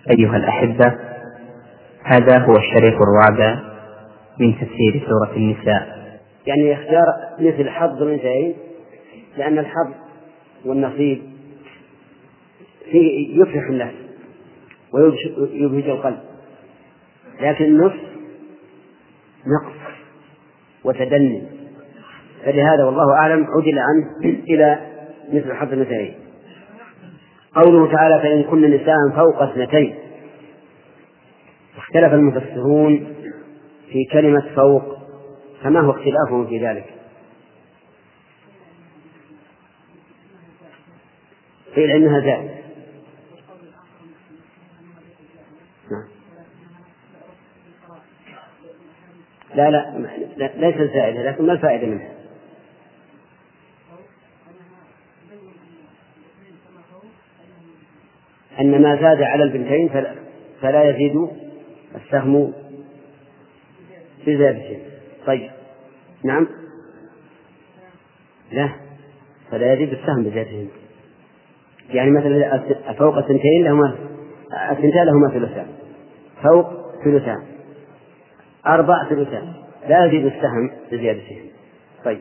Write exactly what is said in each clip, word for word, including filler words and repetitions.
أيها الأحبة، هذا هو الشريط الرابع من تفسير سورة النساء. يعني اختيار مثل حظ الأنثيين، لأن الحظ والنصيب فيه يفرح النفس ويبهج القلب، لكن النصف نقص وتدني، فلهذا والله أعلم عدل عنه إلى مثل حظ الأنثيين. قوله تعالى: فإن كن نساء فوق اثنتين. اختلف المفسرون في كلمة فوق، فما هو اختلافهم في ذلك؟ قيل إنها زائدة. لا لا ليست زائدة، لكن ما الفائدة منها؟ أن ما زاد على البنتين فلا, فلا يزيد السهم بزيادته. طيب نعم، لا، فلا يزيد السهم بزيادته. يعني مثلا فوق الثنتين لهما الثنتين لهما ثلثان، فوق ثلثان، أربع ثلثان، لا يزيد السهم بزيادته. طيب،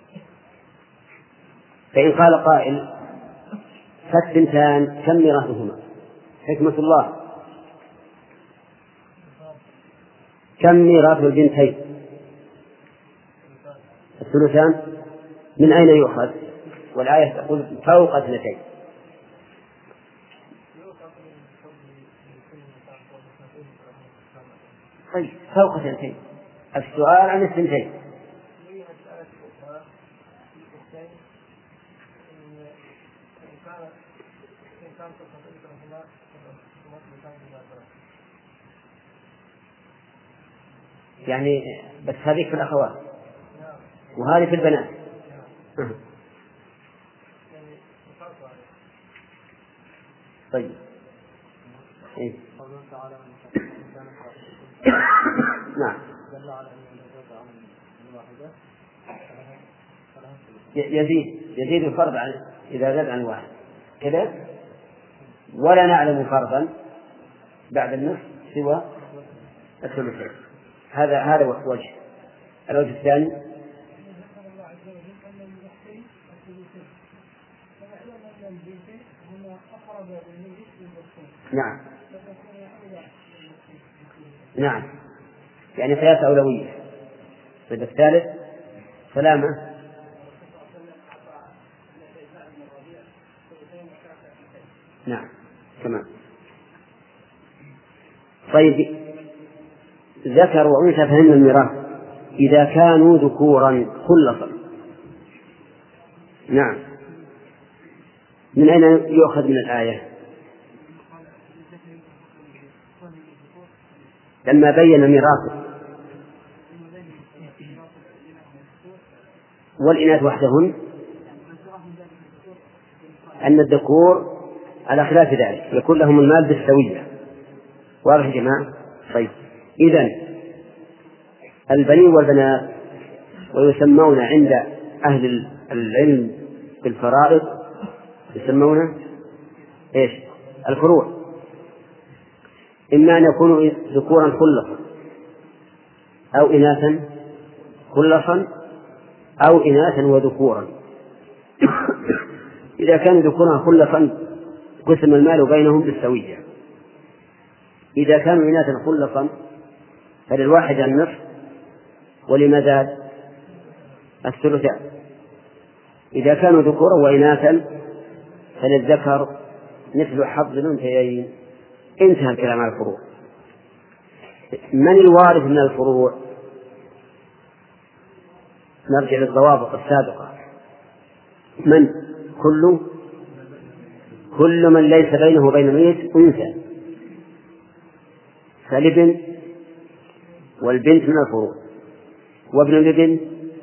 فإن قال قائل: فالثنتان كم ميراثهما؟ حكمة الله، كم ميراث البنتين؟ الثلثان. من أين يؤخذ؟ والآية تقول فوق اثنتين. طيب فوق اثنتين، السؤال عن الثنتين. يعني بس هذه في الأخوات وهذه في البنات. طيب إيه؟ نعم، يزيد يزيد الفرض عن إذا زاد عن واحد كذا، ولا نعلم فرضا بعد النصف سوى الثلثين. هذا هذا وجه. الوجه الثاني: نعم نعم يعني قياس أولوية. طيب الثالث: سلامة. نعم تمام. طيب، ذكر وأنثى فهمنا الميراث إذا كانوا ذكورا خلصا. نعم، من أين يؤخذ من الآية؟ لما بين ميراثه والإناث وحدهن أن الذكور على خلاف ذلك يكون لهم المال بالسوية. واضح يا جماعة؟ طيب، إذن البنين والبنات ويسمون عند أهل العلم بالفرائض يسمون إيش؟ الفروع. إما أن يكونوا ذكورا خلصا أو إناثا خلصا أو إناثا وذكورا. إذا كانوا ذكورا خلصا قسم المال بينهم بالسوية. إذا كانوا إناثا خلصا فللواحد النصف ولما زاد الثلثان. إذا كانوا ذكورا وإناثا فللذكر مثل حظ الأنثيين. انتهى الكلام عن الفروع. من الوارث من الفروع؟ نرجع للضوابط السابقة. من؟ كل كل من ليس بينه وبين الميت أنثى، فالابن والبنت من الفروع، وابن الابن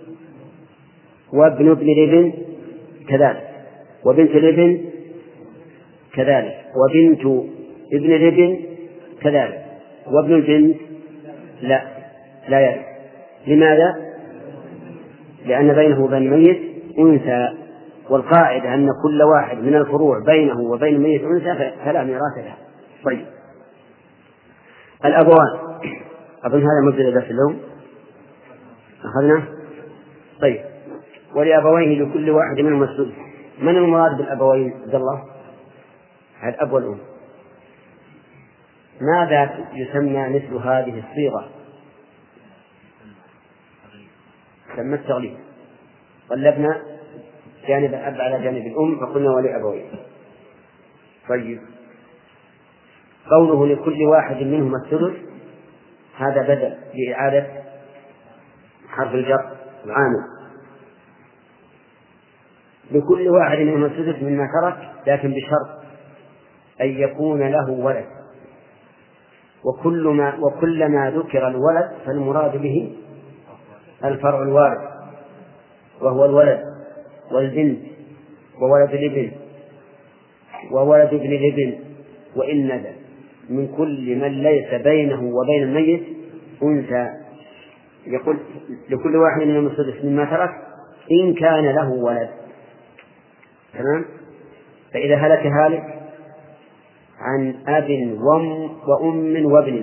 وابن ابن الابن كذلك، وبنت الابن كذلك، وبنت ابن الابن كذلك، وابن البنت لا لا يرث. لماذا؟ لأن بينه وبين الميت أنثى، والقاعدة أن كل واحد من الفروع بينه وبين الميت أنثى فلا ميراث له. طيب، الأبوان، أظن هذا مبدأ درس اليوم أخذنا. طيب، ولأبويه لكل واحد منهم السدس. من المراد بالأبوين عبد الله؟ الأب والأم. ماذا يسمى مثل هذه الصيغة؟ سمى التغليب. قلبنا جانب الأب على جانب الأم فقلنا ولأبويه. طيب، قوله لكل واحد منهم السدس هذا بدل لإعادة حرف الجر العامل. لكل واحد منهم السدس مما ترك، لكن بشرط أن يكون له ولد، وكل ما وكلما ذكر الولد فالمراد به الفرع الوارث، وهو الولد والبنت وولد الابن وولد ابن الابن وإن نزل من كل من ليس بينه وبين الميت أنثى. يقول لكل واحد منهم السدس مما ترك إن كان له ولد. تمام؟ فإذا هلك هالك عن أب وأم وأم وابن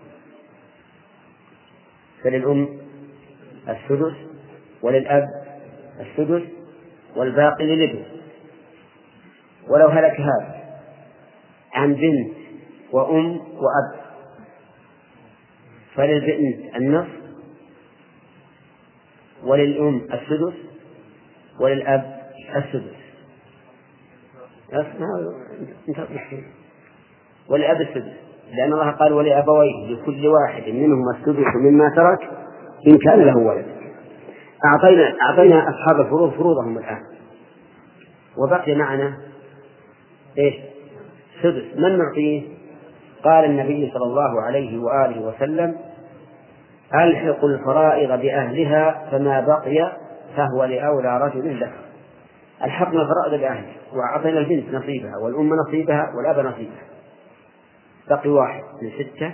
فللأم السدس وللأب السدس والباقي للابن. ولو هلك هذا عن بنت وأم وأب فللبنت النصف وللأم السدس وللأب السدس. ولأب السدس، لأن الله قال ولأبويه لكل واحد منهم السدس مما ترك إن كان له ولد. أعطينا أعطينا أصحاب الفروض فروضهم الآن، وبقي معنا إيش؟ سدس. من نعطيه؟ قال النبي صلى الله عليه وآله وسلم ألحق الفرائض بأهلها فما بقي فهو لأولى رجل ذكر. ألحقنا الفرائض بأهلها وأعطينا البنت نصيبها والأم نصيبها والأب نصيبها، بقي واحد من ستة.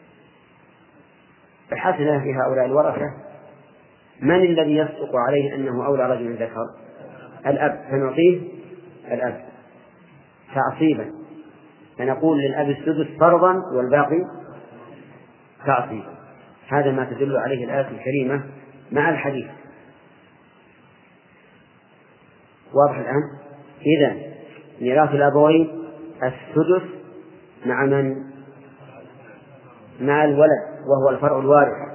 بحثنا في هؤلاء الورثة من الذي يصدق عليه أنه أولى رجل ذكر؟ الأب، فنعطيه الأب تعصيبا، فنقول للأب السدس فرضا والباقي تعصيبا. هذا ما تدل عليه الآية الكريمة مع الحديث. واضح الآن؟ إذن ميراث الأبوين السدس مع من؟ مع الولد وهو الفرع الوارث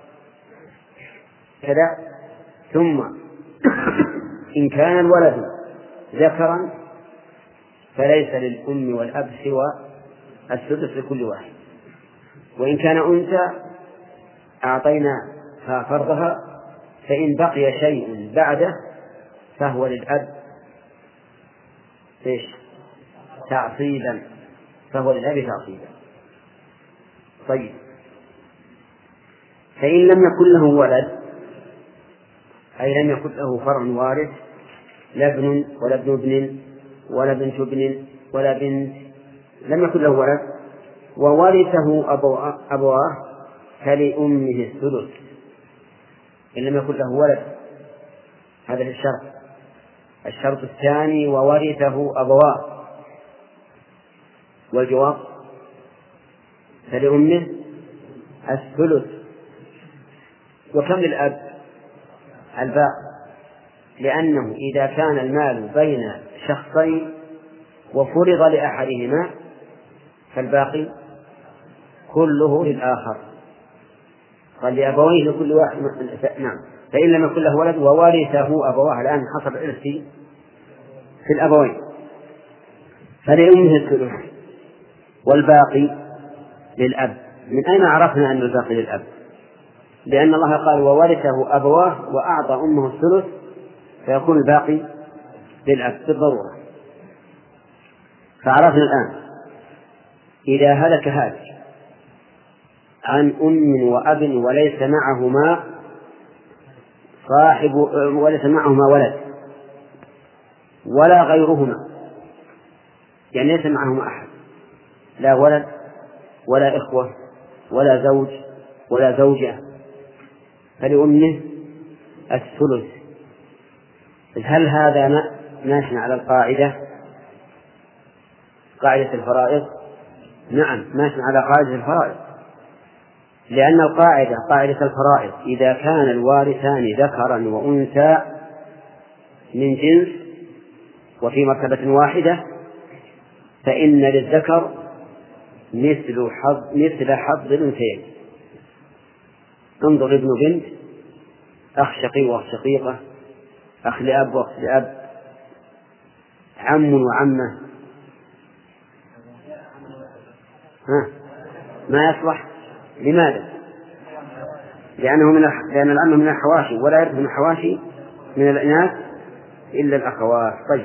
كذا. ثم إن كان الولد ذكرا فليس للأم والأب سوى السدس لكل واحد، وإن كان أنثى أعطينا فرضها، فإن بقي شيء بعده فهو للأب إيش؟ تعصيبا، فهو للأب تعصيبا. طيب، فإن لم يكن له ولد، أي لم يكن له فرع وارث، لا ابن ولا ابن ابن ولا بنت ابن ولا بنت، لم يكن له ولد وورثه أبواه فلأمه الثلث إن لم يكن له ولد. هذا الشرط. الشرط الثاني وورثه أبواه، والجواب فلأمه الثلث. وكم للأب؟ الباقي، لأنه إذا كان المال بين شخصين وفرض لأحدهما فالباقي كله للآخر. قال لأبويه لكل واحد. نعم. فإن لم يكن له ولد وورثه أبواه، الآن حصل إرثي في الأبوين، فلأمه الثلث والباقي للأب. من أين عرفنا أن الباقي للأب؟ لأن الله قال وورثه أبواه وأعطى أمه الثلث، فيكون الباقي للأب بالضرورة. فعرفنا الآن إذا هلك هالك عن أم وأب وليس معهما صاحب وليس معهما ولد ولا غيرهما، يعني ليس معهما أحد، لا ولد ولا إخوة ولا زوج ولا زوجة، فلأمه الثلث. هل هذا ماشي على القاعدة قاعدة الفرائض؟ نعم، ماشي على قاعدة الفرائض. لأن القاعدة قاعدة الفرائض إذا كان الوارثان ذكرا وأنثى من جنس وفي مرتبة واحدة فإن للذكر مثل حظ مثل حظ الأنثيين. انظر ابن بنت، أخ شقيق وأخ شقيقة، أخ لأب وأخ لأب، عم وعمة، ها ما يصلح. لماذا؟ لأنه من الح... لأن العم من الحواشي ولا يرث من الحواشي من الإناث إلا الأخوات. طيب،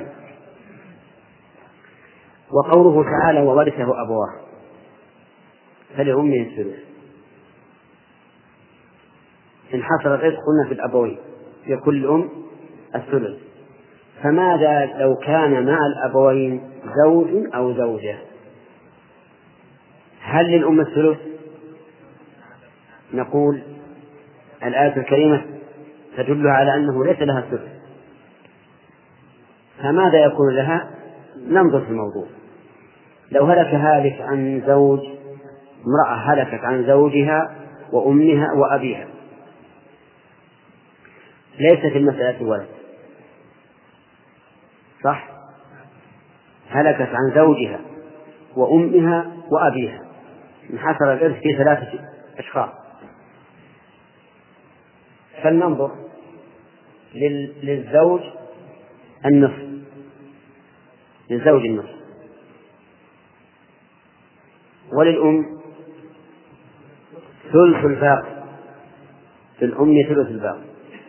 وقوله تعالى وورثه أبواه فلأمه الثلث، إن حصل الرزق قلنا في الأبوين يكون الأم الثلث، فماذا لو كان مع الأبوين زوج أو زوجة؟ هل للأم الثلث؟ نقول الآية الكريمة تدل على أنه ليس لها الثلث، فماذا يكون لها؟ ننظر في الموضوع. لو هلك هالك عن زوج، امرأة هلكت عن زوجها وأمها وأبيها، ليس في المسألة ولد، صح؟ هلكت عن زوجها وأمها وأبيها، انحصر الإرث في ثلاثة أشخاص، فلننظر للزوج النصف، للزوج النصف، وللأم ثلث الباقي، للأم ثلث الباقي،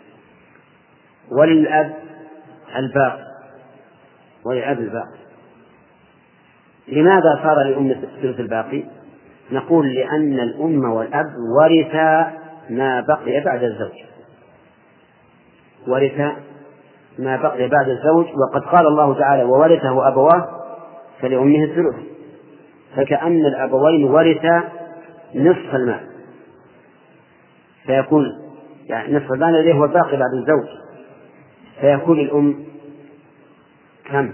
وللأب الباقي، وللأب الباقي. لماذا صار للأم ثلث الباقي؟ نقول لأن الأم والأب ورثا ما بقي بعد الزوج، ورثا ما بقي بعد الزوج، وقد قال الله تعالى وورثه أبواه فلأمه الثلث، فكأن الأبوين ورثا نصف المال، فيكون يعني نصف المال الذي هو الباقي بعد الزوج، فيكون الأم كم؟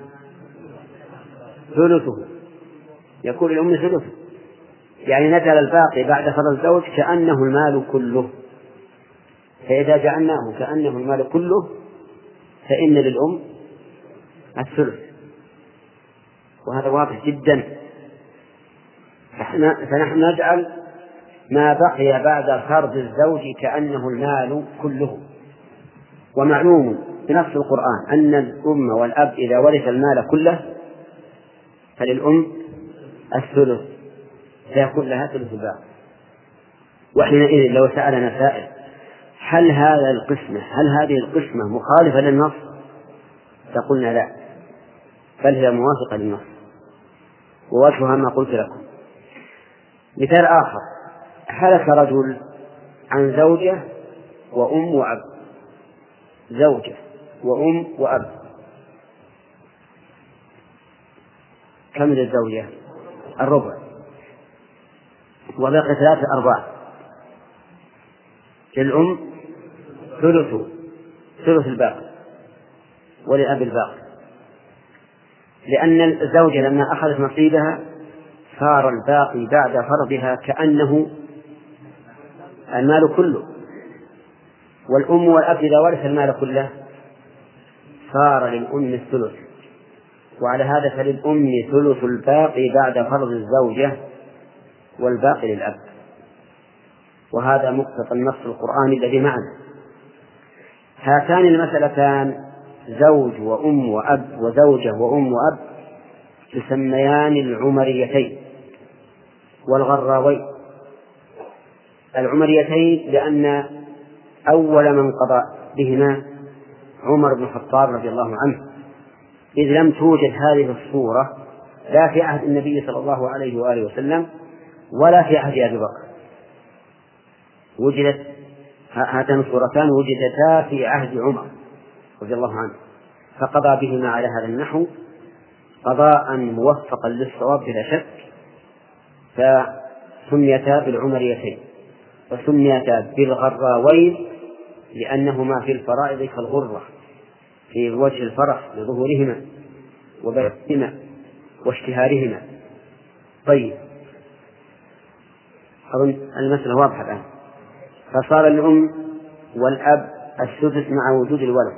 ثلثه، يكون الأم ثلثه، يعني نزل الباقي بعد فرض الزوج كأنه المال كله، فإذا جعلناه كأنه المال كله فإن للأم الثلث، وهذا واضح جدا. فنحن نجعل ما بقي بعد فرض الزوج كأنه المال كله. ومعلوم بنص القرآن أن الأم والأب إذا ورث المال كله فللأم الثلث، فيكون لها ثلث الباقي. وحينئذ لو سألنا سائل هل هذا القسمة هل هذه القسمة مخالفة للنص؟ فقلنا لا، بل هي موافقة للنص، ووجهها ما قلت لكم. مثال آخر، هلك رجل عن زوجة وأم وأب، زوجة وأم وأب، كم للزوجة؟ الربع، وبقي ثلاثة أرباع، للأم ثلث ثلث الباقي، ولأب الباقي، لأن الزوجة لما أخذت نصيبها صار الباقي بعد فرضها كأنه المال كله، والأم والأب إذا ورث المال كله صار للأم الثلث، وعلى هذا فللأم ثلث الباقي بعد فرض الزوجة والباقي للأب، وهذا مقتضى النص القرآني الذي معنا. هاتان المسألتان زوج وأم وأب وزوجة وأم وأب تسميان العمريتين والغراوين. العمريتين لأن أول من قضى بهما عمر بن الخطاب رضي الله عنه، إذ لم توجد هذه الصورة لا في عهد النبي صلى الله عليه وآله وسلم ولا في عهد أبي بكر، وجدت هاتان الصورتان وجدتا في عهد عمر رضي الله عنه، فقضى بهما على هذا النحو قضاء موفقا للصواب بلا شك، فسميتا بالعمريتين، وسميتا بالغراوين لأنهما في الفرائض كالغرة في وجه الفرح لظهورهما وبيعهما واشتهارهما. طيب، أظن المسألة واضحة الآن. فصار الأم والأب السدس مع وجود الولد،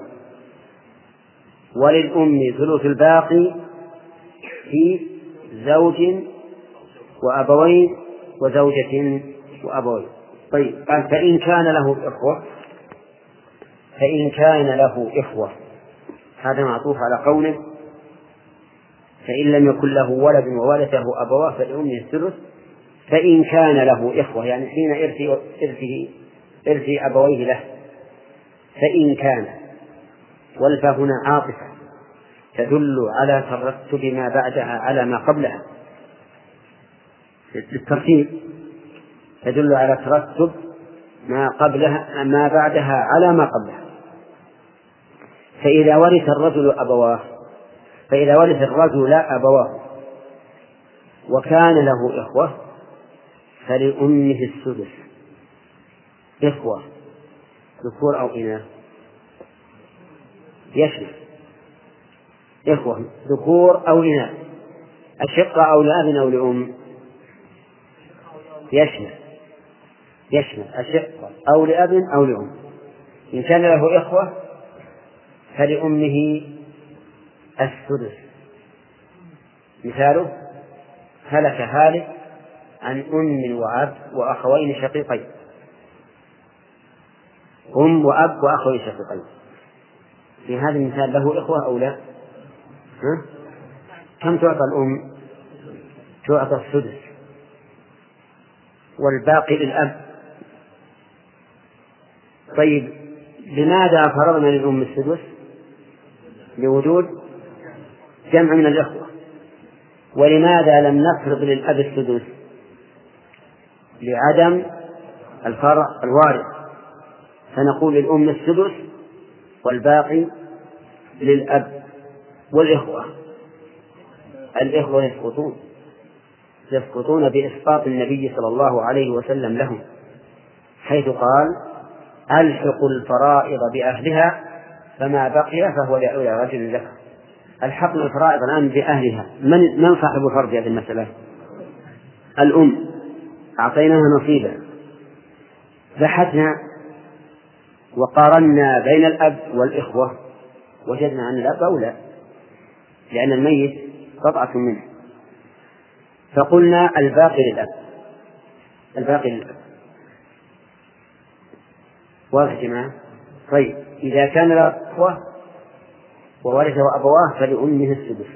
وللأم ثلث الباقي في زوج وأبوين وزوجة وأبوين. طيب قال فإن كان له إخوة، فإن كان له إخوة هذا معطوف على قوله فإن لم يكن له ولد وورثه أبواه فلأمه الثلث. فإن كان له إخوة يعني حين إرث إرثه إرث أبويه له، فإن كان، والفاء هنا عاطفة تدل على ترتب ما بعدها على ما قبلها، الترتيب تدل على ترتب ما قبلها ما بعدها على ما قبلها. فإذا ورث الرجل أبواه فإذا ورث الرجل أبواه وكان له إخوة فلأمه السدس. إخوة ذكور أو إناث؟ يشمل إخوة ذكور أو إناث، أشقة أو لأب أو لأم؟ يشمل يشمل أشقة أو لأب أو لأم. إن كان له إخوة فلأمه السدس. مثاله هلك هالك عن أم وأب وأخوين شقيقين، أم وأب وأخوين شقيقين. في هذا المثال له إخوة أو لا؟ ها؟ كم تعطى الأم؟ تعطى السدس، والباقي للأب. طيب لماذا فرضنا للأم السدس؟ لوجود جمع من الإخوة. ولماذا لم نفرض للأب السدس؟ لعدم الفرع الوارث، فنقول للأم السدس والباقي للأب. والإخوة الإخوة يسقطون يسقطون بإسقاط النبي صلى الله عليه وسلم لهم، حيث قال ألحقوا الفرائض بأهلها فما بقي فهو لأولى رجل ذكر. الحقنا الفرائض الآن بأهلها. من من صاحب الفرض في هذه المسألة؟ الأم، أعطيناها نصيبا. بحثنا وقارنا بين الأب والإخوة وجدنا أن الأب أولى لأن الميت قطعة منه، فقلنا الباقي للأب الباقي للأب. واضح يا جماعة؟ طيب إذا كان له إخوة وورثه أبواه فلأمه السدس.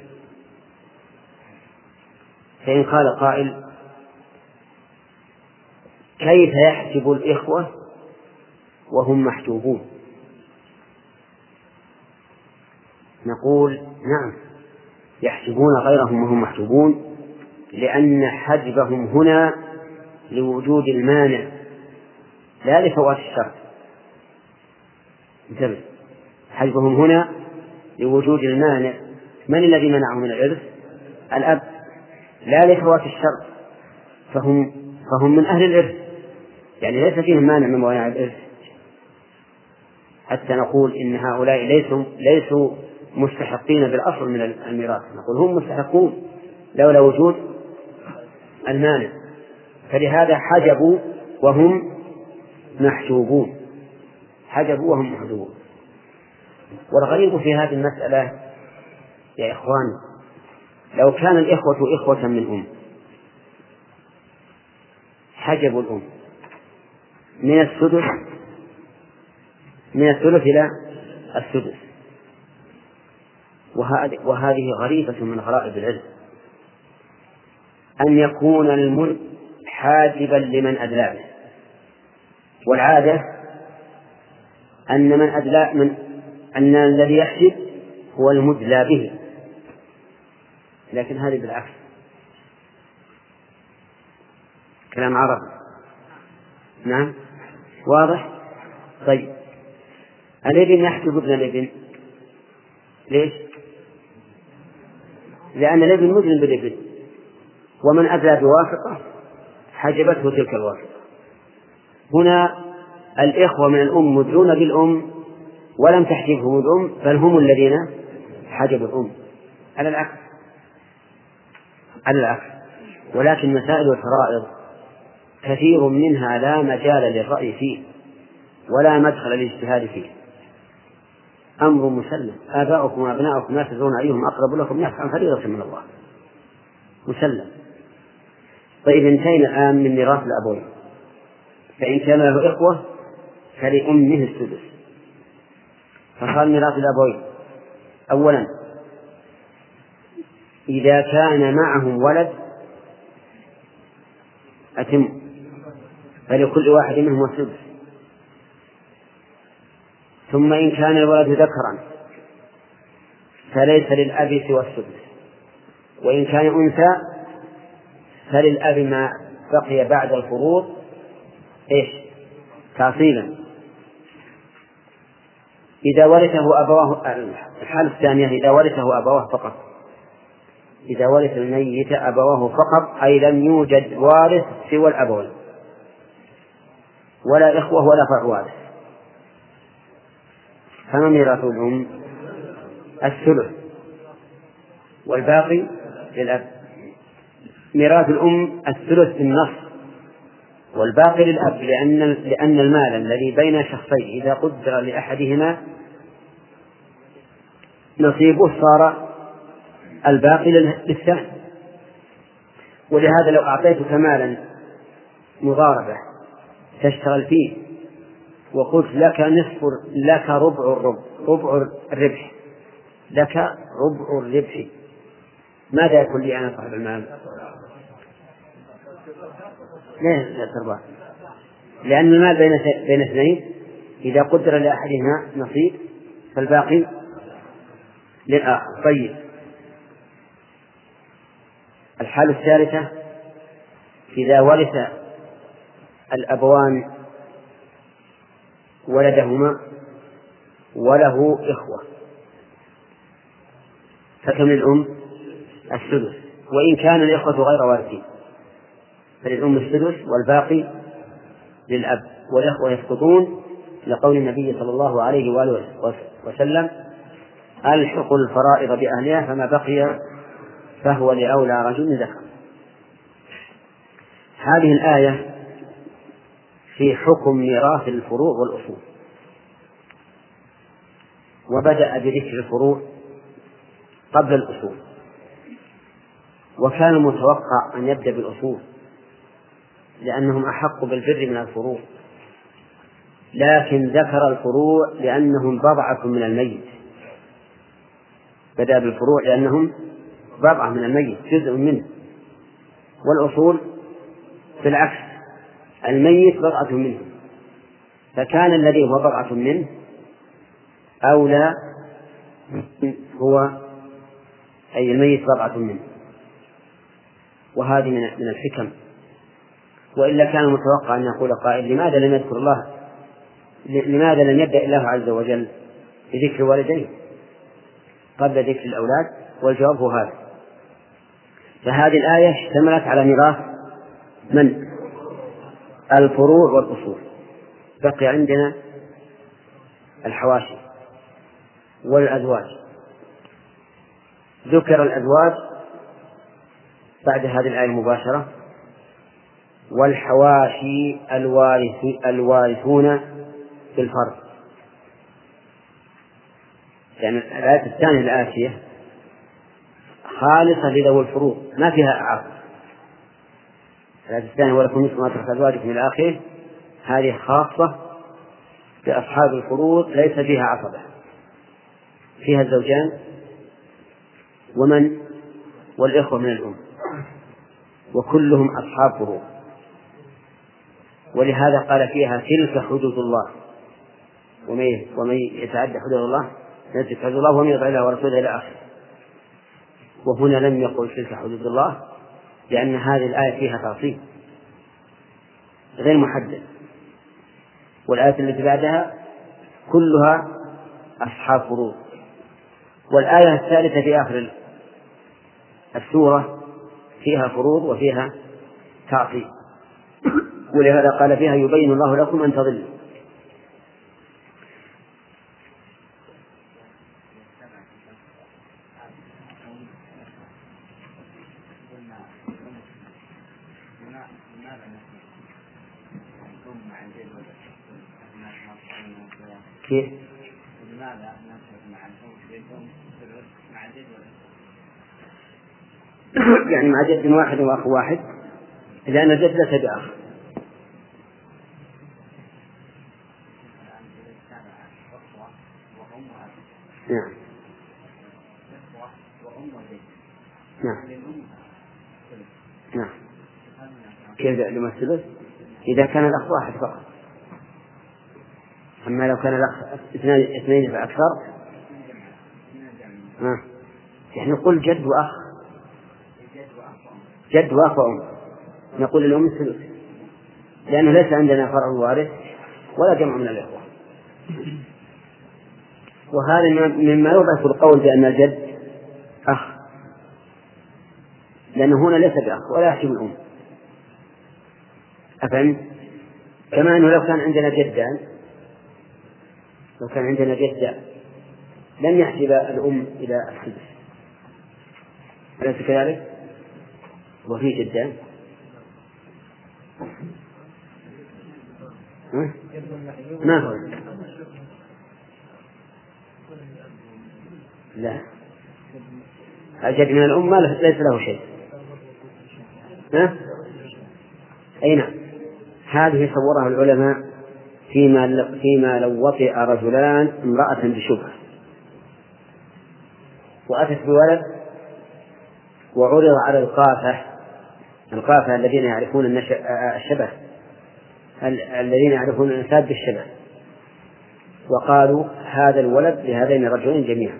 فإن قال قائل كيف يحسب الإخوة وهم محجوبون؟ نقول نعم يحسبون غيرهم وهم محجوبون، لأن حجبهم هنا لوجود المانع لا لفوات الشرط. انتبه، حجبهم هنا لوجود المانع. من الذي منعه من الإرث؟ الأب، لا لفوات الشرط، فهم فهم من أهل الإرث، يعني ليس فيهم مانع من موانع الإرث حتى نقول إن هؤلاء ليسوا ليسوا مستحقين بالأصل من الميراث. نقول هم مستحقون لولا وجود المانع، فلهذا حجبوا وهم محجوبون حجبوا وهم محجوبون. والغريب في هذه المسألة يا إخواني لو كان الإخوة إخوة من أم حجبوا الأم من السدس من الثلث إلى السدس، وهذه غريبة من غرائب العلم أن يكون الملك حاجبا لمن أدلى به. والعادة أن من أدلى من أن الذي يحجب هو المدلى به، لكن هذه بالعكس، كلام عربي. نعم واضح. طيب الابن يحجب ابن الابن، ليش؟ لأن الابن مدلى بالابن، ومن أدلى بواسطة حجبته تلك الواسطة. هنا الإخوة من الأم مدلون بالأم ولم تحجبهم الأم، بل هم الذين حجبوا الأم، على العكس على العكس. ولكن مسائل الفرائض كثير منها لا مجال للرأي فيه ولا مدخل للاجتهاد فيه، أمر مسلم. آباؤكم وأبناؤكم لا تدرون أيهم أقرب لكم نفعا فريضة من الله، مسلم. طيب انتهينا الآن من ميراث الأبوين، فإن كان له إخوة فلأمه السدس. فصار ميراث الأبوين أولا إذا كان معهم ولد أتم، فلكل واحد منهم السدس. ثم إن كان الولد ذكرا فليس للأب سوى السدس، وإن كان أنثى فللأب ما بقي بعد الفروض إيش تعصيبا. إذا ورثه أبواه، الحالة الثانية إذا ورثه أبواه فقط، إذا ورث الميت أبواه فقط، أي لم يوجد وارث سوى الأبوين ولا إخوة ولا فرع وارث، فما ميراث الأم؟ الثلث والباقي للأب. ميراث الأم الثلث بالنص والباقي للأب، لأن لأن المال الذي بين شخصين إذا قدر لأحدهما نصيبه صار الباقي للثاني. ولهذا لو أعطيتك مالا مضاربة تشتغل فيه وقلت لك نصف لك ربع الربع ربع الربح لك ربع الربح، ماذا يكون لي أنا صاحب المال؟ لا تربح، لأن المال بين بين اثنين إذا قدر لأحدهما نصيب فالباقي للآخر. طيب الحالة الثالثة إذا ورث الأبوان ولدهما وله إخوة فكم للأم؟ السدس، وإن كان الإخوة غير وارثين فللأم السدس والباقي للأب، والإخوة يسقطون لقول النبي صلى الله عليه وآله وسلم: ألحقوا الفرائض بأهلها فما بقي فهو لأولى رجل ذكر. هذه الآية في حكم ميراث الفروع والأصول، وبدأ بذكر الفروع قبل الأصول، وكان المتوقع أن يبدأ بالأصول لأنهم أحق بالبر من الفروع، لكن ذكر الفروع لأنهم بضعة من الميت. بدأ بالفروع لأنهم بضعة من الميت، جزء منه، والأصول بالعكس الميت بضعة منه، فكان الذي هو بضعة منه أولى، هو أي الميت بضعة منه. وهذه من الحكم، وإلا كان متوقع أن يقول قائل: لماذا لم يذكر الله لماذا لم يبدأ الله عز وجل بذكر والديه قبل ذكر الأولاد؟ والجواب هو هذا. فهذه الآية اشتملت على ميراث من؟ الفروع والأصول. بقي عندنا الحواشي والأزواج. ذكر الأزواج بعد هذه الآية المباشرة، والحواشي الوارث الوارثون بالفرض. يعني الآية الثانية الآتية خالصة لذوي الفروض ما فيها عقد. الآية الثانية: ولكم نصف ما ترك أزواجكم إلى آخره، هذه خاصة بأصحاب الفروض ليس فيها عصبة، فيها الزوجان ومن والإخوة من الأم، وكلهم أصحاب فروض. ولهذا قال فيها: تلك حدود الله ومن يتعدى حدود الله يتعدى حدود الله ومن يطع الله ورسوله إلى آخره. وهنا لم يقل تلك حدود الله لأن هذه الآية فيها تعصيب غير محدد، والآية التي بعدها كلها أصحاب فروض. والآية الثالثة في آخر السورة فيها فروض وفيها تعصيب، ولهذا قال فيها: يبين الله لكم أن تضلوا. كيف؟ يعني مع جد واحد وأخ واحد، لأن الجد ليس بأخ. نعم نعم نعم. كيف لما الثلث؟ إذا كان الأخ واحد فقط. أما لو كان الأخ اثنين اثنين فأكثر، نعم، يعني نقول جد وأخ، جد وأخ وأم، نقول الأم الثلث، لأنه ليس عندنا فرع وارث ولا جمع من الإخوة. وهذا مما يضعف القول بأن الجد أخ، لأنه هنا ليس بأخ ولا يحجب الأم. أفهم؟ كما أنه لو كان عندنا جدان، لو كان عندنا جدان لم يحجب الأم إلى السدس، أليس كذلك؟ وفي جدان ما هو؟ لا، الجد من الأم ليس له شيء. ها؟ أي نعم. هذه صورها العلماء فيما فيما لو وطئ رجلان امرأة بشبهة وأتت بولد وعرض على القافة، القافة الذين يعرفون الشبه، الذين يعرفون الإنساب بالشبه، وقالوا هذا الولد لهذين الرجلين جميعا،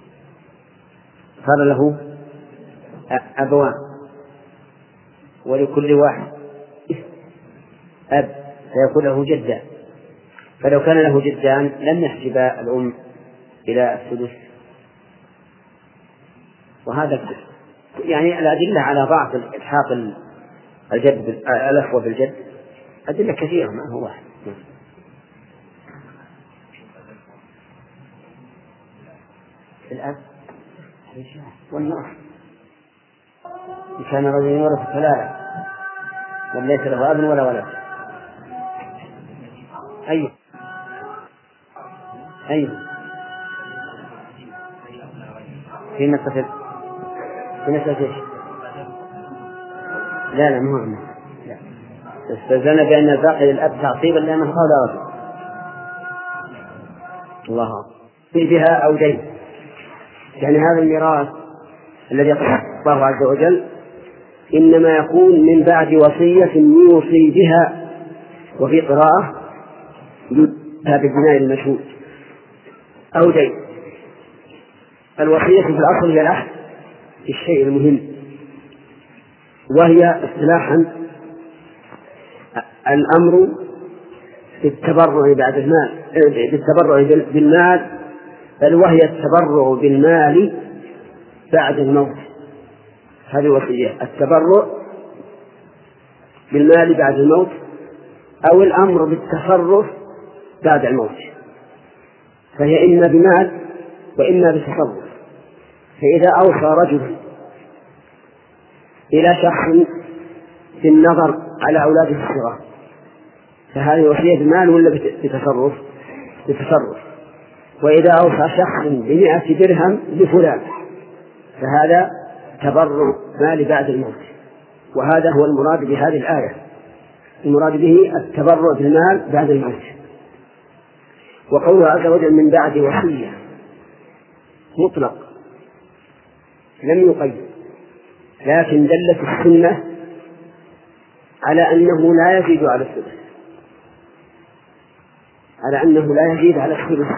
صار له أبوان ولكل واحد أب، فيكون له جدان. فلو كان له جدان لم يحجب الأم إلى الثلث. وهذا يعني الأدلة على ضعف إلحاق الجد الأخوة بالجد أدلة كثيرة، ما هو واحد. الأب والنص إن كان رجل يورث كلالة وليس له أب ولا ولد. أيوه أيوه في مسألة في مسألة إيش؟ لا لا مو عنه. استأذن بأن الباقي للأب تعصيبا لأنه قال رجل الله في بها أو دين. يعني هذا الميراث الذي قال الله عز وجل إنما يكون من بعد وصية يوصي بها، وفي قراءة يوصيها بالبناء المشهود أو دين. الوصية في الأصل هي العهد الشيء المهم، وهي اصطلاحا الأمر بالتبرع بعد المال، بالتبرع بالمال، بل وهي التبرع بالمال بعد الموت. هذه وصية، التبرع بالمال بعد الموت أو الأمر بالتصرف بعد الموت، فهي إما بمال وإما بتصرف. فإذا أوصى رجل إلى شخص بالنظر على أولاده الصغار فهذه وصية بمال ولا بتصرف؟ بتصرف. وإذا أوصى شخص بمئة درهم لفلان فهذا تبرع مال بعد الموت. وهذا هو المراد بهذه الآية، المراد به التبرع بالمال بعد الموت. وقوله عز وجل من بعد وصية مطلق لم يقيد، لكن دلت السنة على أنه لا يزيد على الثلث، على أنه لا يزيد على الثلث.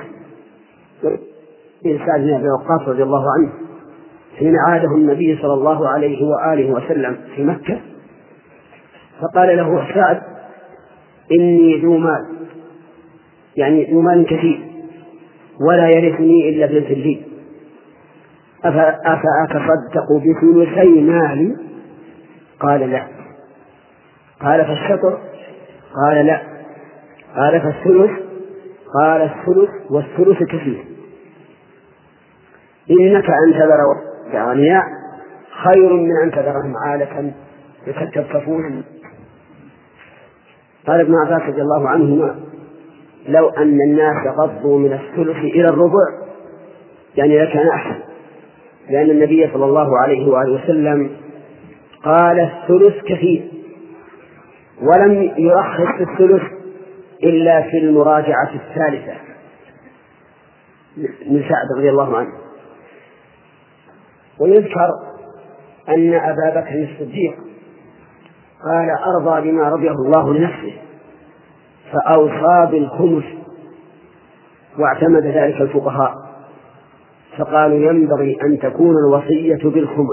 سعد بن أبي وقاص رضي الله عنه حين عاده النبي صلى الله عليه وآله وسلم في مكة فقال له سعد إني ذو مال، يعني ذو مال كثير ولا يرثني إلا ابنة لي، أفأتصدق بثلثي مالي؟ قال لا. قال فالشطر؟ قال لا. قال فالثلث؟ قال الثلث والثلث كثير. إنك أن تذر أغنياء خير من أن تذرهم عالة يتكففون. قال ابن عباس رضي الله عنهما: لو أن الناس غضوا من الثلث إلى الربع يعني لكان أحسن، لأن النبي صلى الله عليه وآله وسلم قال الثلث كثير، ولم يرخص في الثلث إلا في المراجعة الثالثة من سعد رضي الله عنه. ويذكر أن أبا بكر الصديق قال: أرضى بما رضيه الله لنفسه، فأوصى بالخمس، واعتمد ذلك الفقهاء فقالوا ينبغي أن تكون الوصية بالخمس.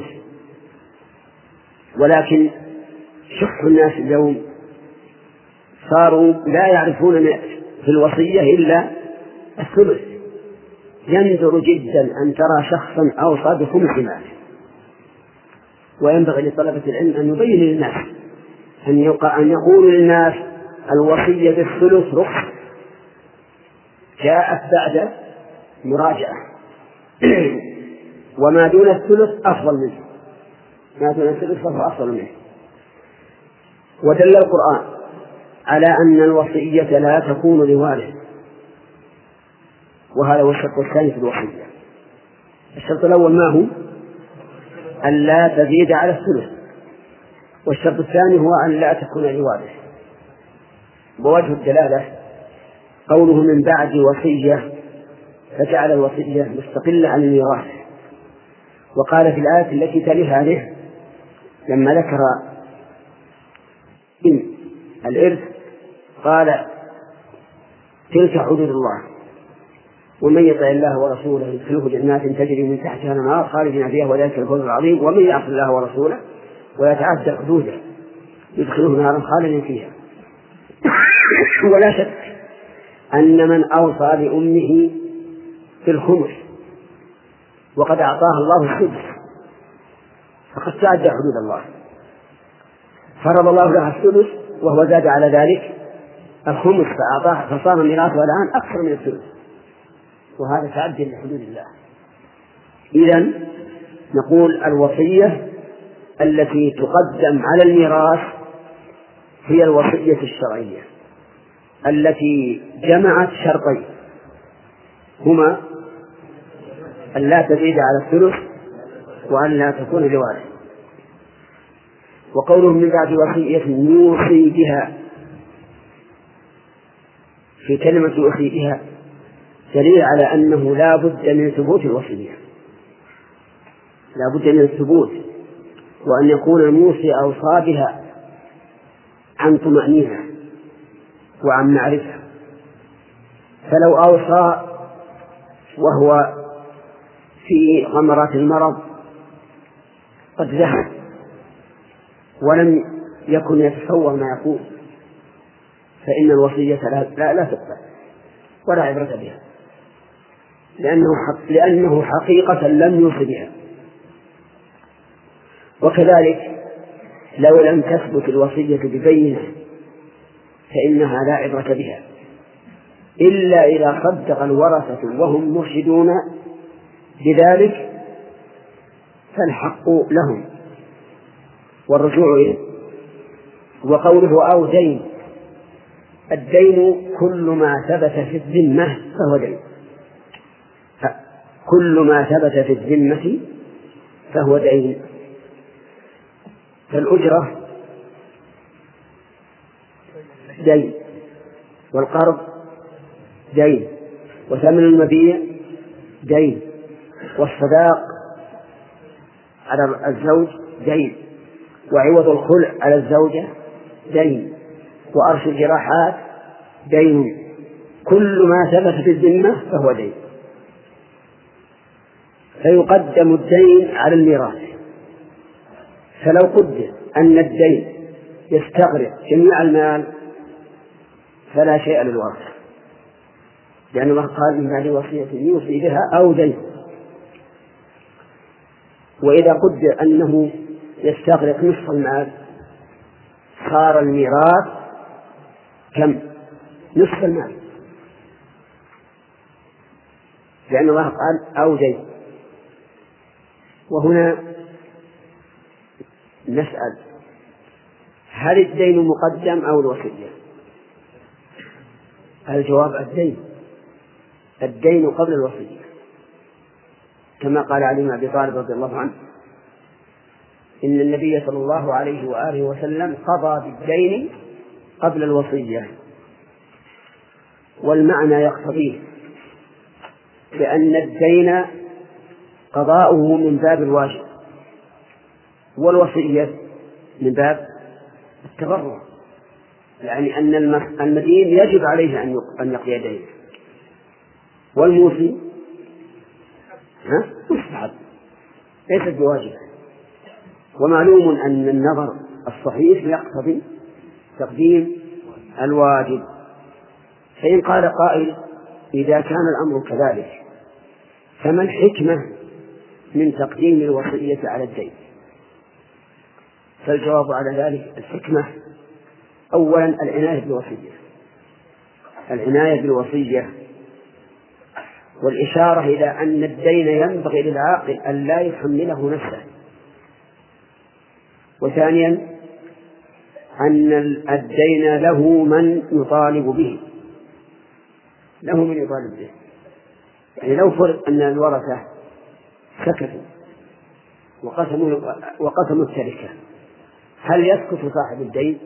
ولكن شح الناس اليوم صاروا لا يعرفون في الوصية إلا الثلث. يندر جدا أن ترى شخصا أوصى بخمس مال، وينبغي لطلبة العلم أن يبين للناس أن يقول للناس الوصية بالثلث رخصة جاءت بعد مراجعة، وما دون الثلث أفضل منه، ما دون الثلث فهو أفضل منه. ودل القرآن على أن الوصية لا تكون لوارث، وهذا هو الشرط الثاني في الوصية. الشرط الأول ما هو؟ أن لا تزيد على الثلث، والشرط الثاني هو أن لا تكون لوارث. ووجه الدلالة قوله من بعد وصية، فجعل الوصية مستقلة عن الميراث. وقال في الآية التي تلي هذه لما ذكر إن الإرث قال: تلك حدود الله ومن يطع الله ورسوله يدخله جنات تجري من تحتها الأنهار خالدين فيها وذلك الفوز العظيم، ومن يعص الله ورسوله ويتعدى حدوده يدخله نارا خالدين فيها. ولا شك أن من أوصى لأمه في الخمس وقد أعطاها الله السدس فقد تعدى حدود الله، فرض الله لها السدس وهو زاد على ذلك الخمس فأعطاها، فصار ميراثها الآن أكثر من السدس، وهذا تعدي لحدود الله. إذن نقول الوصية التي تقدم على الميراث هي الوصية الشرعية التي جمعت شرطين، هما أن لا تزيد على الثلث وأن لا تكون لوارث. وقوله من بعد وصية يوصي بها، في كلمة يوصي بها دليل على أنه لا بد من ثبوت الوصية، لا بد من الثبوت، وأن يكون الموصي أوصى بها عن طمأنينة وعن معرفة. فلو أوصى وهو في غمرات المرض قد ذهب ولم يكن يتصور ما يقول، فإن الوصية لا, لا, لا تقبل ولا عبرة بها، لأنه, حق لأنه حقيقة لم يوصي بها. وكذلك لو لم تثبت الوصية ببينة فإنها لا عبرة بها إلا إذا صدق الورثة وهم مرشدون بذلك فالحق لهم والرجوع إليه. وقوله أو دين، الدين كل ما ثبت في الذمة فهو دين، كل ما ثبت في الذمة فهو دين. فالأجرة دين، والقرض دين، وثمن المبيع دين، والصداق على الزوج دين، وعوض الخلع على الزوجة دين، وأرش الجراحات دين. كل ما ثبت في الذمة فهو دين، فيقدم الدين على الميراث. فلو قدر أن الدين يستغرق جميع المال فلا شيء للورثة، لأن الله قال من بعد وصية يوصي بها أو دين. وإذا قدر أنه يستغرق نصف المال صار الميراث كم؟ نصف المال، لأن الله قال أو دين. وهنا نسأل هل الدين مقدم أو الوصية؟ الجواب الدين، الدين قبل الوصية، كما قال علي بن أبي طالب رضي الله عنه إن النبي صلى الله عليه وآله وسلم قضى بالدين قبل الوصية. والمعنى يقتضيه بأن الدين قضاؤه من باب الواجب، والوصية من باب التبرع، يعني أن المدين يجب عليه أن يقضي دينه، والموصي مستحب ليس بواجب. ومعلوم أن النظر الصحيح يقتضي تقديم الواجب. فإن قال قائل إذا كان الأمر كذلك فما الحكمة من تقديم الوصية على الدين؟ فالجواب على ذلك الحكمة أولا العناية بالوصية، العناية بالوصية والإشارة إلى أن الدين ينبغي للعاقل أن لا يحمله نفسه. وثانيا أن الدين له من يطالب به، له من يطالب به. يعني لو فرض أن الورثة سكتوا وقسموا وقسموا التركة، هل يسكت صاحب الدين؟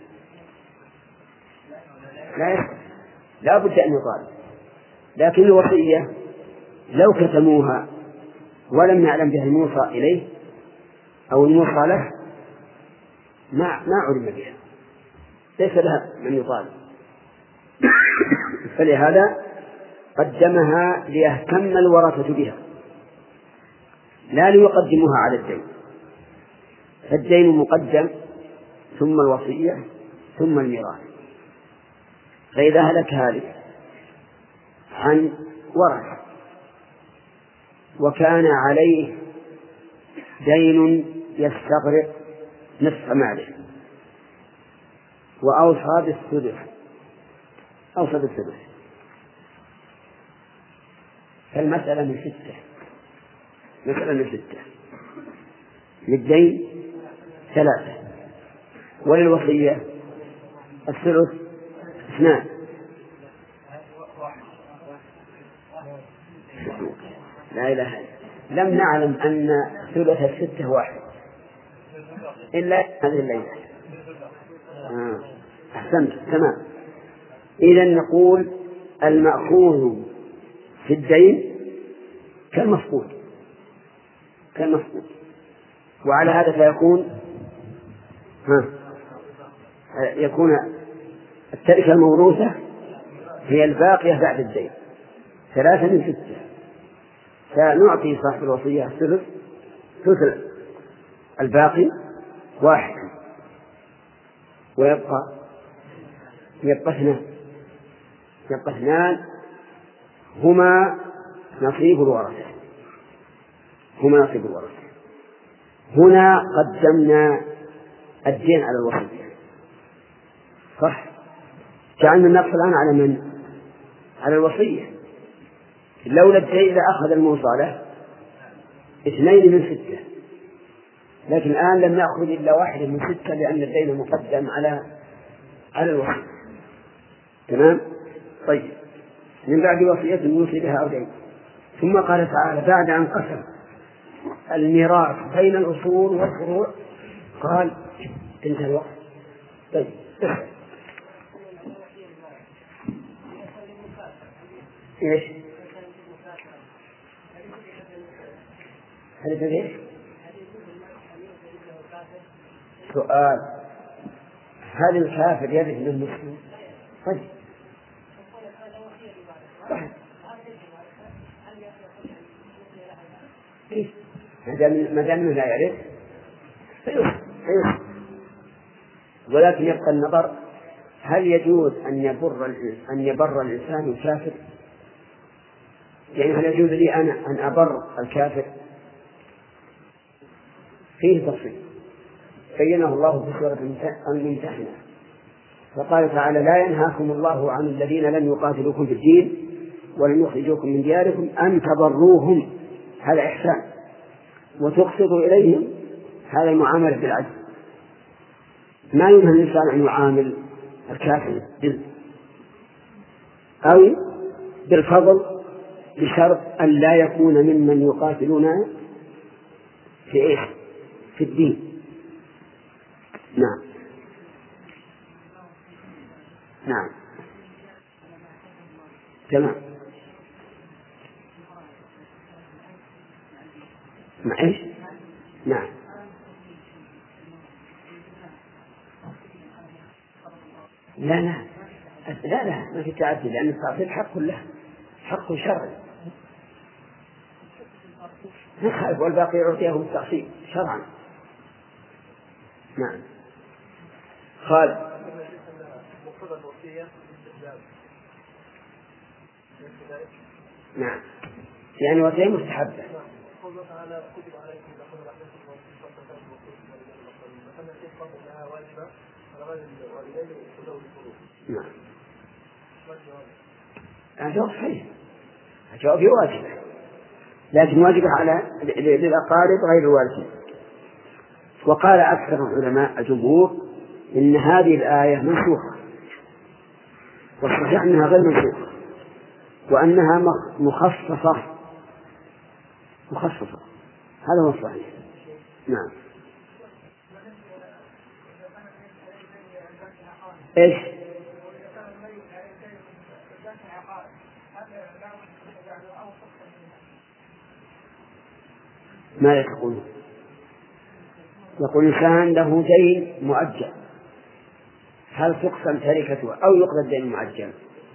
لا يسكت، لا بد أن يطالب. لكن الوصية لو كتموها ولم يعلم بها الموصى إليه أو الموصى له ما ما علم بها، ليس لها من يطالب. فلهذا قدمها ليهتم الورثة بها لا ليقدموها على الدين. فالدين مقدم ثم الوصية ثم الميراث. فإذا هلك هالك عن ورثة وكان عليه دين يستغرق نصف ماله وأوصى بالثلث أوصى بالثلث، فالمسألة من ستة، مسألة من ستة، للدين ثلاثة، وللوصية الثلث اثنان. لا إله إلا لم نعلم أن ثلث الستة واحد إلا هذه الليلة. آه. أحسنت تمام. إذن نقول المأخوذ في الدين كالمفقود كالمفقود وعلى هذا فيكون ها يكون التركة الموروثة هي الباقية بعد الدين ثلاثة من ستة، فنعطي صاحب الوصية الثلث ثلث الباقي واحد ويبقى يبقى اثنان يبقى اثنان هما نصيب الورثة هما نصيب الورثة. هنا قدمنا الدين على الوصية، صح؟ جعلنا النقص الآن على من؟ على الوصية. لولا الدين لأخذ الموصى اثنين من ستة، لكن الآن لم نأخذ إلا واحد من ستة لأن الدين مقدم على على الوصية. تمام؟ طيب، من بعد وصية يوصي بها أو دين. ثم قال تعالى بعد أن قسم الميراث بين الأصول والفروع قال انتهى الوقت. طيب ايش؟ هل تدري؟ سؤال: هل الكافر يرث من المسلم؟ طيب ما دام لا يعرف فيوصف، ولكن يبقى النظر هل يجوز أن يبر أن يبر الإنسان الكافر؟ يعني هل يجوز لي أنا أن أبر الكافر؟ فيه تفصيل بينه الله في سورة الممتحنة، فقال تعالى: لا ينهاكم الله عن الذين لم يقاتلوكم في الدين ولم يخرجوكم من دياركم أن تبروهم، هذا إحسان، وتقسطوا إليهم، هذا المعاملة بالعدل. ما ينهى الإنسان أن يعامل الكافر أو بالفضل بشرط أن لا يكون ممن يقاتلون في إيش؟ في الدين. نعم نعم تمام. مع إيش؟ نعم لا لا لا لا ما في تعدي، لأن التعطيل حق له، حق شرعي نخالف، والباقي يعطيه بالتعصيب شرعا. نعم خالد. نعم يعني وصية مستحبة. نعم الجواب صحيح، الجواب واجب، لكن واجب على للأقارب غير الوارثين. وقال أكثر العلماء الجمهور إن هذه الآية منسوخة، والصحيح أنها غير منسوخة، وأنها مخصصة مخصصة هذا هو الصحيح. نعم إيش؟ ماذا تقول؟ يقول إنسان له دين مؤجل، هل تقسم تركته أو يقضى الدين المؤجل؟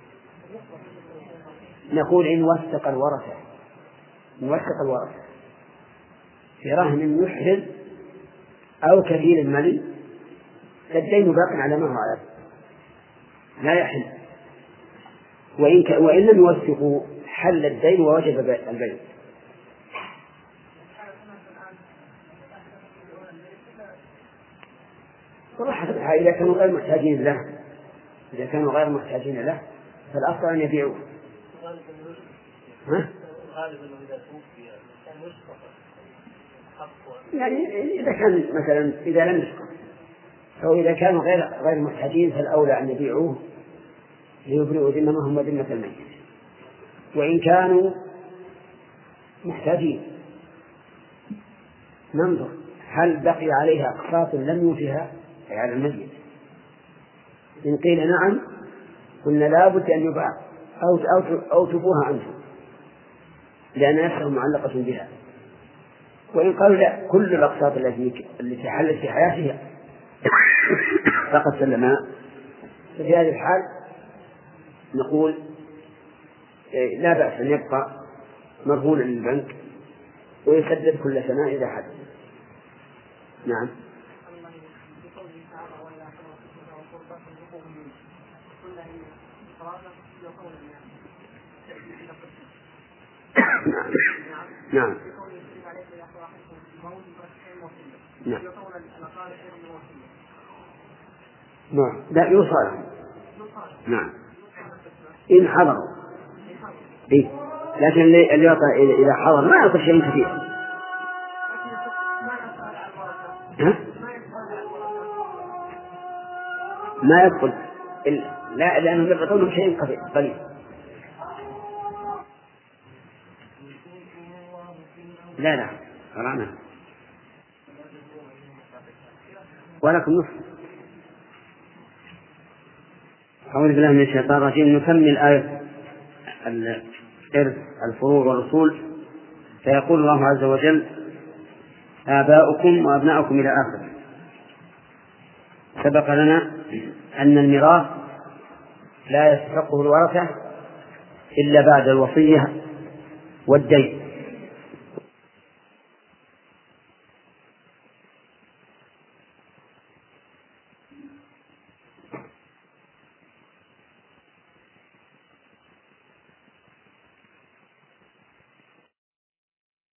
نقول إن وثق الورثة، إن وثق الورثة في رهن يحرز أو كفيل الملي فالدين باق على ما هو عليه لا يحل، وإن, ك... وإن لم يوثقوا حل الدين ووجب البيع. إذا كانوا غير محتاجين له إذا كانوا غير محتاجين له فالأفضل أن يبيعوه. ها؟ يعني إذا كان مثلا إذا لم يسقط أو إذا كانوا غير غير محتاجين فالأولى أن يبيعوه ليبرئوا ذممهم وذمة الميت. وإن كانوا محتاجين ننظر هل بقي عليها أقساط لم يوفها على الميت. إن قيل نعم قلنا لا بد أن يباع أو أو أو تبوها أنتم لأن نفسه معلقة بها. وإن قالوا لا كل الأقساط التي التي حلت في حياته فقد سلمها ففي هذه الحال نقول لا بأس أن يبقى مرهونا للبنك ويسدد كل سنة إذا حدث. نعم نعم نعم نعم لا يوصل. نعم إن حضروا إيه، لكن اللي يعطى إذا حضر ما يعطي شيء كثير. ها؟ ما يدخل لا لأنه يعطونه شيء قليل. لا لا قرأنا ولكم نصف. أعوذ بالله من الشيطان الرجيم. نكمل آية الإرث الفروع والأصول. فيقول الله عز وجل آباؤكم وأبناؤكم إلى آخره. سبق لنا أن الميراث لا يستحقه الورثة إلا بعد الوصية والدين،